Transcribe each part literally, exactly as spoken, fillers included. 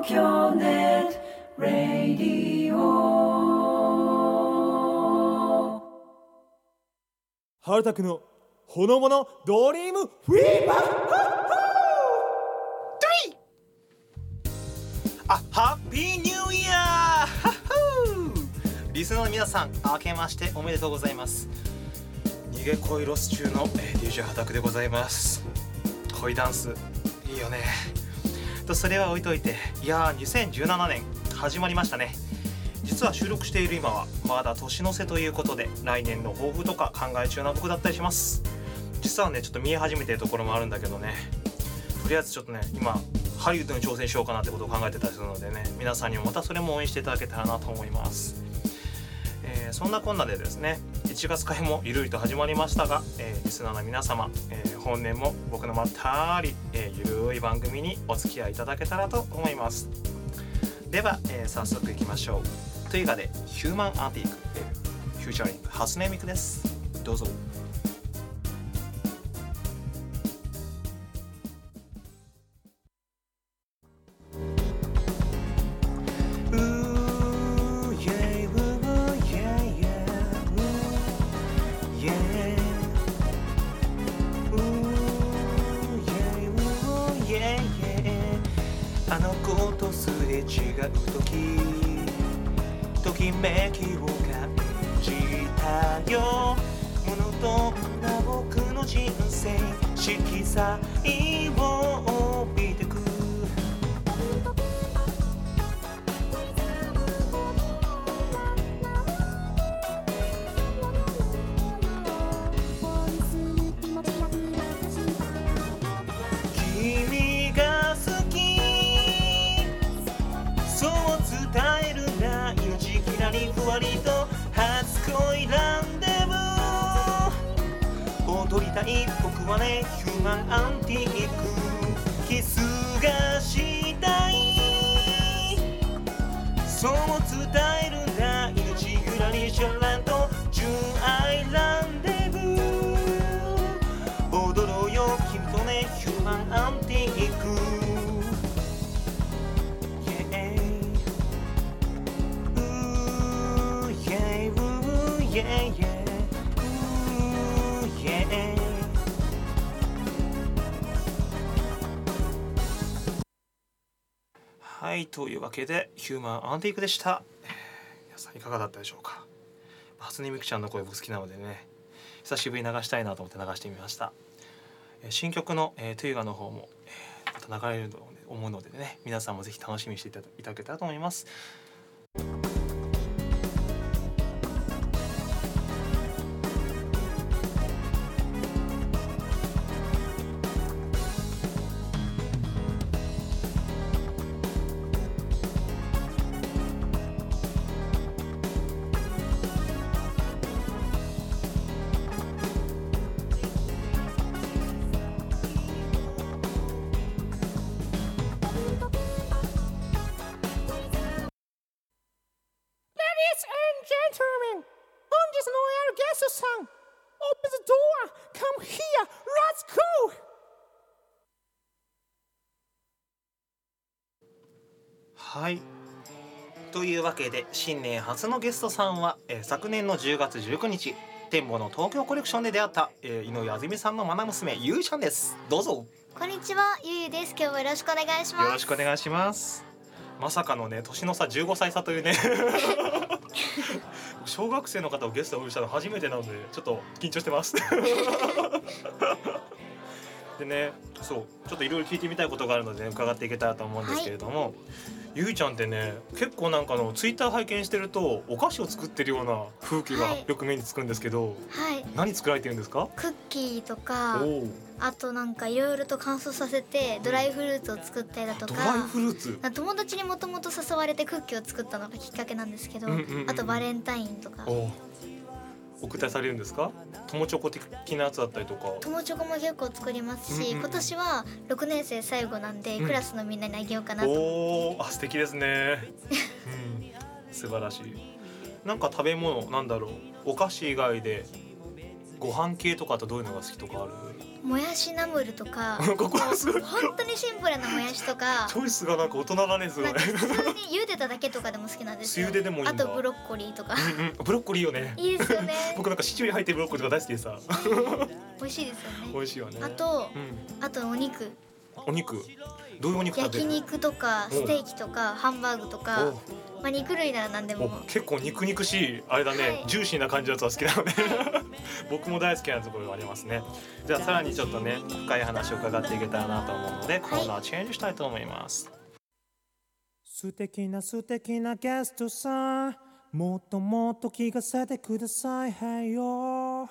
東京ネットラディオ。 春田くのほのぼのドリームフィーバー。 あ、ハッピーニューイヤー。リスナーの皆さん、明けましておめでとうございます。逃げ恋ロス中の ディージェー ハタクでございます。恋ダンスいいよねと、それは置いといて、いやーにせんじゅうななねん始まりましたね。実は収録している今はまだ年の瀬ということで、来年の抱負とか考え中な僕だったりします。実はねちょっと見え始めているところもあるんだけどね、とりあえずちょっとね今ハリウッドに挑戦しようかなってことを考えてたりするのでね、皆さんにもまたそれも応援していただけたらなと思います。えー、そんなこんなでですね、いちがつ会もゆるりと始まりましたが、えー、リスナーの皆様、えー、本年も僕のまったり、えー、ゆるい番組にお付き合いいただけたらと思います。では、えー、早速いきましょう。というかでヒューマンアンティーク、えー、フューチャリング初音ミクです。どうぞ。あの子とすれ違う時、ときめきを感じたよ。モノトーンな僕の人生、色彩を帯びてく。君が好き、そう伝えるな。命きらりふわりと初恋ランデブー。踊りたい僕はねヒューマンアンティーク。キスがしたい、そう伝えるな。命ゆらりシャランと純愛ランデブー。踊ろうよ君とねヒューマンアンティーク。Yeah, yeah. Ooh, yeah. はい、というわけでヒューマンアンティークでした。皆さんいかがだったでしょうか。初音ミクちゃんの声僕好きなのでね、久しぶりに流したいなと思って流してみました。新曲の、えー、トゥーガの方も、えー、また流れると思うのでね、皆さんもぜひ楽しみにしていただけたらと思います。 Ladies and gentlemen, 本日のエアルゲストさん、Open the door, come here, let's go! はい、というわけで新年初のゲストさんは、えー、昨年のじゅうがつじゅうくにち天保の東京コレクションで出会った、えー、井上あずみさんの愛娘ゆいちゃんです。どうぞ。 こんにちは、ゆゆです。今日もよろしくお願いします。 よろしくお願いします。まさかのね年の差じゅうごさい差というね小学生の方をゲストをお呼びしたの初めてなのでちょっと緊張してますでね、そうちょっといろいろ聞いてみたいことがあるので、ね、伺っていけたらと思うんですけれども、はい、ゆいちゃんってね結構なんかのツイッター拝見してるとお菓子を作ってるような風景がよく目につくんですけど、はい、何作られてるんですか？ クッキーとか、あとなんかいろいろと乾燥させてドライフルーツを作ったりだとか、 ドライフルーツ、 友達にもともと誘われてクッキーを作ったのがきっかけなんですけど、うんうんうん、あとバレンタインとか送ったりされるんですか？友チョコ的なやつだったりとか。友チョコも結構作りますし、うんうん、今年はろくねん生最後なんで、うん、クラスのみんなにあげようかなと。 おー、あ、素敵ですね、うん、素晴らしい。なんか食べ物なんだろう、お菓子以外でご飯系とかとどういうのが好きとかある？ もやしナムルとかここはすごい本当にシンプルなもやしとかチョイスがなんか大人だねすごないんか普通に茹でただけとかでも好きなんですよ。 素茹ででもいいんだあとブロッコリーとかうんうんブロッコリーよねいいですよね僕なんかシチューに入ってるブロッコリーとか大好きでさ美味しいですよね。 美味しいよね。 あとうんあとお肉お肉どういうお肉食べる？ 焼肉とかステーキとかハンバーグとか、まあ、肉類なら何でおも。 結構肉肉しいあれだね、 はいジューシーな感じのやつは好きなので僕も大好きなところがありますね。じゃあさらにちょっとね深い話を伺っていけたらなと思うので、コーナーチェンジしたいと思います。 素敵な素敵なゲストさん、もっともっと聞かせてください。はいよ。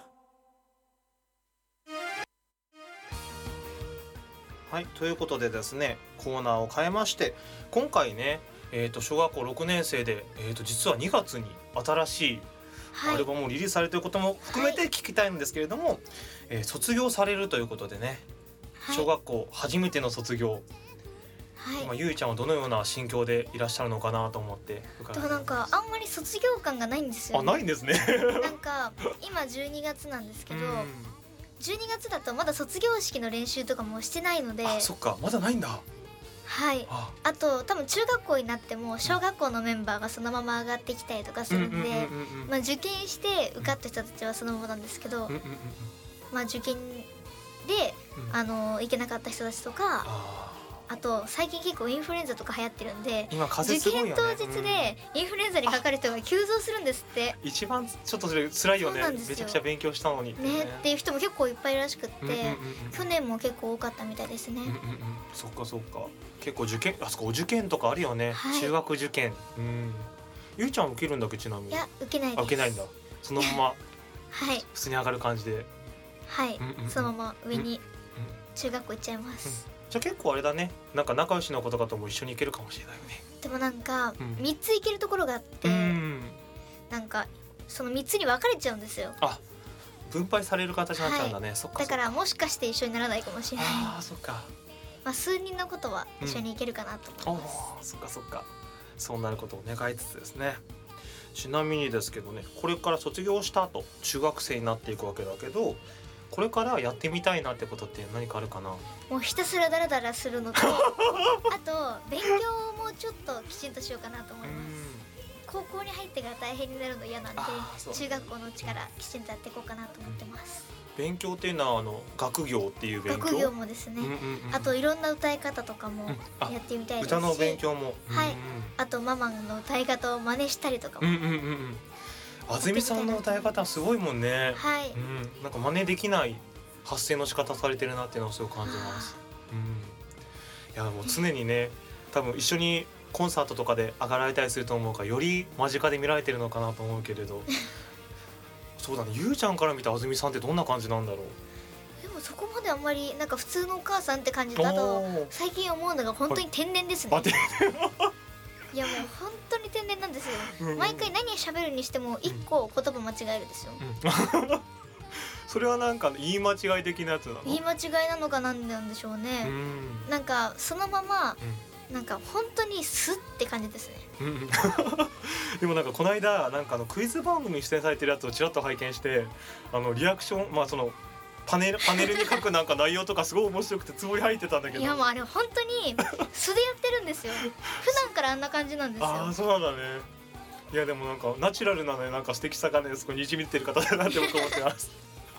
はい、ということでですねコーナーを変えまして、今回ね、えー、と小学校ろくねん生で、えー、と実はにがつに新しいはいアルバムをリリースされるということも含めて聞きたいんですけれども、えー卒業されるということでね、 はい小学校初めての卒業、 はい今ゆいちゃんはどのような心境でいらっしゃるのかなと思って伺いでもなんかあんまり卒業感がないんですよ、 あね、 ないんですねなんか今じゅうにがつなんですけど、 うんじゅうにがつだとまだ卒業式の練習とかもしてないので、 あそっかまだないんだ。 はいああと多分中学校になっても小学校のメンバーがそのまま上がってきたりとかするんで、 うんうんうんうんうんまあ、受験して受かった人たちはそのままなんですけど、 うんうんうんうんまあ、受験で、 うんあの行けなかった人たちとか、 ああと最近結構インフルエンザとか流行ってるんで、 ー今風受邪すごいよね。 験当日でインフルエンザにかかる人が急増するんですって。 うん一番ちょっとそれ辛いよね。 そうなんですよめちゃくちゃ勉強したのにねっていう人も結構いっぱいいるらしくって、 うんうんうんうん去年も結構多かったみたいですね。 うんうんうん、そっかそっか。結構受験あそこお受験とかあるよね、 はい中学受験。うんゆいちゃん受けるんだっけちなみに。 いや受けないです。 あ受けないんだ。そのままはい普通に上がる感じで。 はい、 うんうんうんそのまま上にうんうん中学校行っちゃいます。 じゃあ結構あれだね。なんか仲良しの子とかとも一緒に行けるかもしれないよね。 でもなんかうんみっつ行けるところがあって、 うん。 なんかそのみっつに分かれちゃうんですよ。 あ分配される形になっちゃうんだね。そっかそっか。 だからもしかして一緒にならないかもしれない。 ああそっか。 まあ数人のことは一緒に行けるかなとお思います。 ーそっかそっか。そうなることを願いつつですね。ちなみにですけどね、これから卒業した後中学生になっていくわけだけど、これからやってみたいなってことって何かあるかな。 もうひたすらダラダラするのとあと勉強もちょっときちんとしようかなと思います。高校に入ってから大変になるの嫌なんで、 あーそう中学校のうちからきちんとやっていこうかなと思ってます。 勉強っていうのはあの学業っていう勉強。 学業もですね、 うんうんうんあといろんな歌い方とかもうんあやってみたいですし、 歌の勉強も。 はいあとママの歌い方を真似したりとかも、 うんうんうんうんうん。安住さんの歌い方すごいもんね。 はい、 うん、なんか真似できない発声の仕方されてるなっていうのをすごく感じます。うん、いやもう常にね、多分一緒にコンサートとかで上がられたりすると思うから、より間近で見られてるのかなと思うけれど。そうだね、ゆうちゃんから見た安住さんってどんな感じなんだろう。 でもそこまであんまりなんか普通のお母さんって感じだとおー最近思うのが本当に天然ですね。 あていやもう本当に天然なんですよ。 うんうん毎回何喋るにしても一個言葉間違えるですよ。 うんそれはなんか言い間違い的なやつなの。 言い間違いなのかなんなんでしょううね。 んなんかそのままなんか本当にスッって感じですね。 うんうんでもなんかこの間なんかあのクイズ番組に出演されてるやつをちらっと拝見して、あのリアクションまあそのパネルパネルに書くなんか内容とかすごい面白くてつぼり入ってたんだけど。 いやもうあれ本当に素でやってるんですよ。普段からあんな感じなんですよ。 ああそうなんだね。いやでもなんかナチュラルなねなんか素敵さがねそこににじみ出てる方だなって僕思ってます。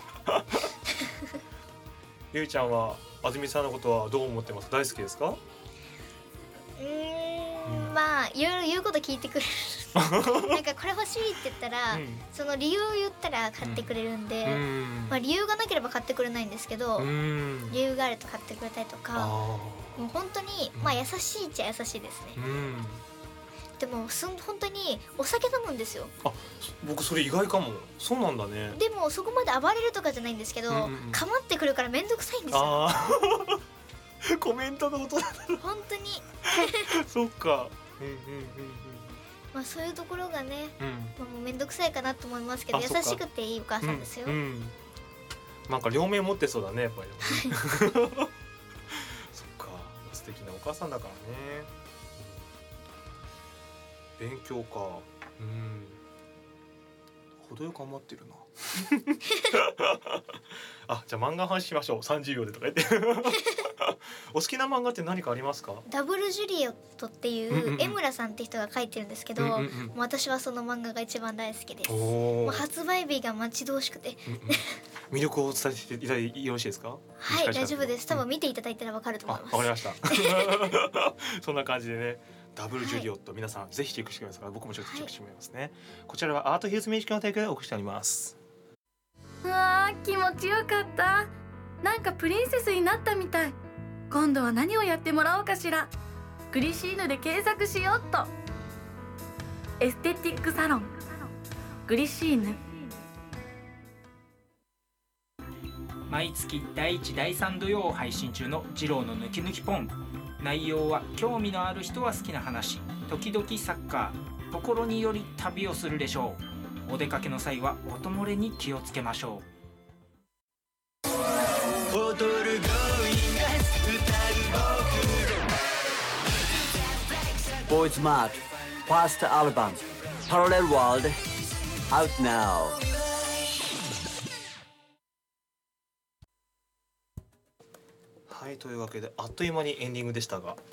ゆいちゃんは安住さんのことはどう思ってます？大好きですか？ うーんまあいろいろ言うこと聞いてくれるなんかこれ欲しいって言ったら、 うんその理由を言ったら買ってくれるんで、 うんまあ、理由がなければ買ってくれないんですけど、 うん理由があると買ってくれたりとか、 あもう本当にまあ優しいっちゃ優しいですねー。うんでもすん本当にお酒飲むんですよ。 あ僕それ意外かも。そうなんだね。 でもそこまで暴れるとかじゃないんですけど、 うんうんうん構ってくるからめんどくさいんですよああコメントの音だ。 本当にそっか。うんうんまあそういうところがね、 うんうん。 まあ、もうめんどくさいかなと思いますけど、優あそっかしくていいお母さんですよ、 うんうんなんか両面持ってそうだねやっぱり、ね、そっか素敵なお母さんだからね。勉強か。うん程よく余ってるなあ、じゃあ漫画の話しましょうさんじゅうびょうでとか言ってお好きな漫画って何かありますか？ ダブルジュリオットっていうんうんうんう江村さんって人が書いてるんですけど、 うんうんうんもう私はその漫画が一番大好きです。 おもうー、 発売日が待ち遠しくてうんうん魅力をお伝えしていただいてよろしいですか？ はい大丈夫です。多分うん見ていただいたらわかると思いあ、 ます。 わかりましたそんな感じでね、ダブルジュリオット、皆さんぜひチェックしてください。僕もちょっとチェックしてみますね、こちらはアートヒルズミュージックの提供でお送りしております。 うわー気持ちよかった。なんかプリンセスになったみたい。今度は何をやってもらおうかしら。グリシーヌで検索しよっと。エステティックサロングリシーヌ。 毎月だいいちだいさん土曜配信中の二郎の抜き抜きポン。内容は興味のある人は好きな話、時々サッカー、ところにより旅をするでしょう。お出かけの際は音漏れに気をつけましょう。 ボーイズマートファーストアルバム Parallel World Out Now。 はい、というわけであっという間にエンディングでしたが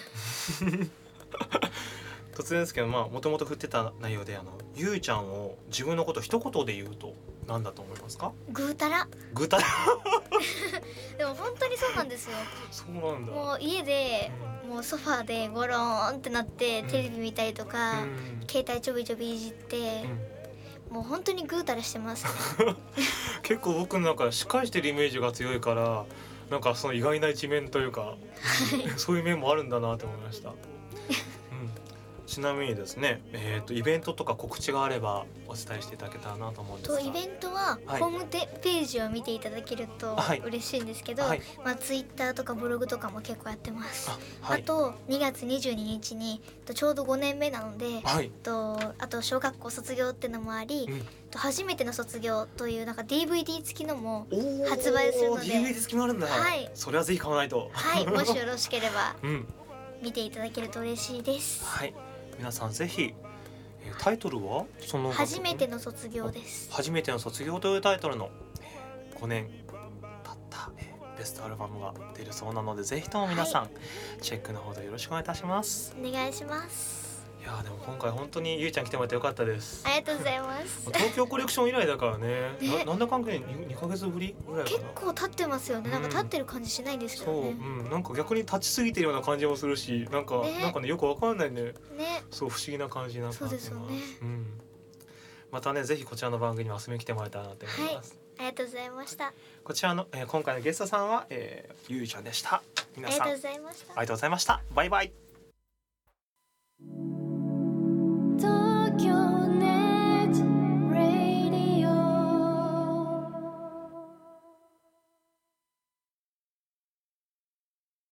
突然ですけど、まあもともと振ってた内容で、あのゆうちゃんを自分のこと一言で言うと何だと思いますか？ ぐーたら。 ぐーたらでも本当にそうなんですよ。 そうなんだ。 もう家でもうソファーでゴローンってなってテレビ見たりとか、 うん携帯ちょびちょびいじって、 うんもう本当にぐーたらしてますね結構僕の中しっかりしてるイメージが強いから、なんかその意外な一面というかそういう面もあるんだなと思いました、うん、ちなみにですね、えーとイベントとか告知があればお伝えしていただけたらなと思うんですが。 とイベントははいホームページを見ていただけるとはい嬉しいんですけど、 はいまあ、ツイッターとかブログとかも結構やってます。 あ、 あ,、 はい、 とにがつにじゅうににちにとちょうどごねんめなので、 はい、 とあと小学校卒業ってのもあり、 うんと初めての卒業というなんか ディーブイディー 付きのもおー発売するのでディーブイディー 付きもあるんだ。 はいそれはぜひ買わないと。 はいもしよろしければうん、 見ていただけると嬉しいです。 はい、皆さんぜひ、えータイトルはその初めての卒業です。 初めての卒業というタイトルの、えーごねん経った、えーベストアルバムが出るそうなので、ぜひとも皆さん、チェックの方でよろしくお願いいたします。 お願いします。 いやーでも今回本当にゆうちゃん来てもらってよかったです。 ありがとうございます東京コレクション以来だからね。 ねななんだかんだでにかげつぶりぐらいか結な。 構経ってますよね。なんか経ってる感じしないんですけそう、 どね。 うん、なんか逆に立ちすぎてるような感じもするし、なんか、 ねなんかねよくわかんないね。 ね。 そう不思議な感じなんかそうですよねうん。またねぜひこちらの番組に遊びに来てもらえたらなと思います。 ありがとうございました。 こちらの、えー今回のゲストさんは、えー、ゆうちゃんでした。皆さんあありがとうございました。 りがとうございました。バイバイ。